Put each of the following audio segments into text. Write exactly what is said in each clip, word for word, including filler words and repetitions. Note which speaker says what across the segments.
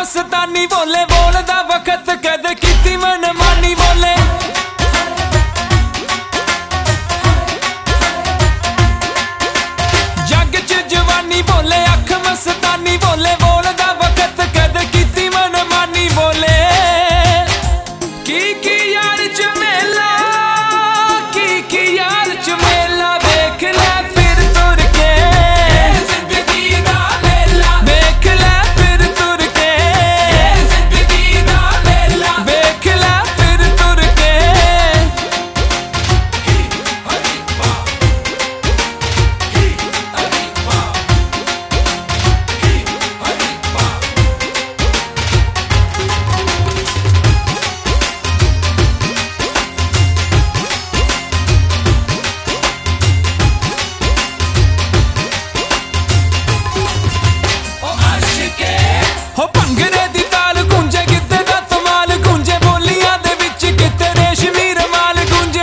Speaker 1: मस्तानी बोले बोलदा वक्त कद कीती मनमानी बोले जग च जवानी बोले अख मस्तानी बोले बोलदा वक्त कद कीती मनमानी बोले की की यार च मेला की की यार च मेला देख ले फिर तुर के जिंदगी दा मेला देख ले फिर तुर के जिंदगी दा मेला देख ले फिर तुर के हरी बा हरी बा हरी बा हो भंगरे दी ताल गूंजे किते दा तमाल गूंजे बोलियां दे विच किते रेशमी रमाल गूंजे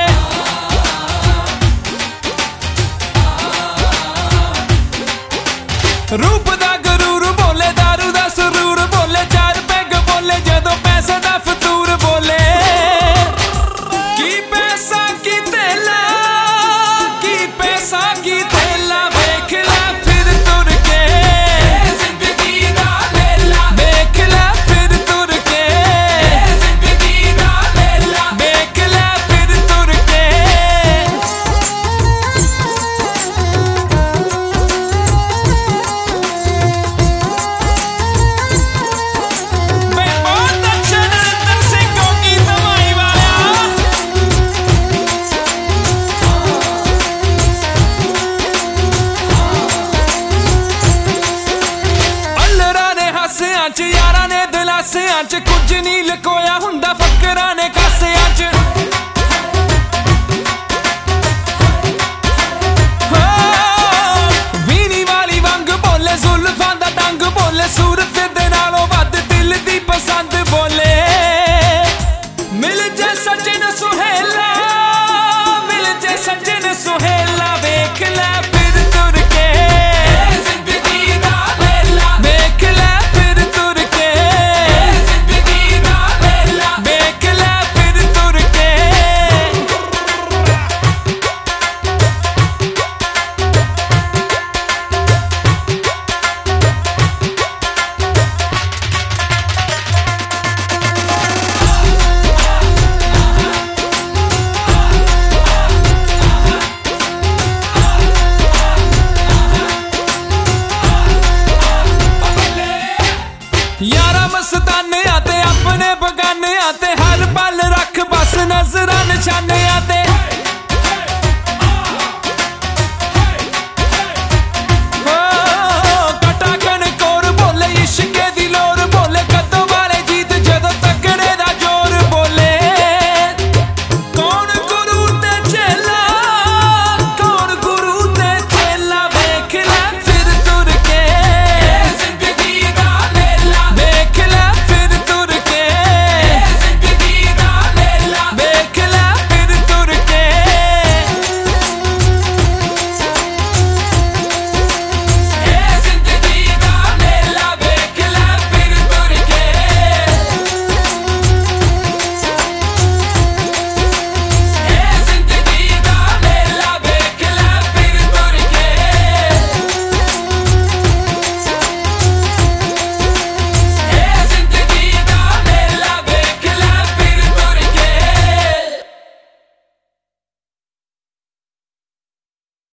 Speaker 1: रूप दा गरूर बोले दारू दा सुरूर बोले चार पैग बोले जदों पैसे दा फतूर बोले की पैसा की तेला की पैसा की तेला देख ले फिर तुर के जिंदगी दा मेला देख ले फिर तुर के जिंदगी दा मेला देख ले फिर तुर के मैं बहुत अच्छा नरेंद्र सिंह को गीत माई वाला अल्लरा ने हासियां च यारा ने दिलासियां च कुछ नहीं लकोया हुंदा फकरां ने कासियां च वीणी वाली वंग बोले जुल्फां दा डंग बोले सूरत दे नालों वध दिल दी पसंद बोले मिल जा सजन सुहाना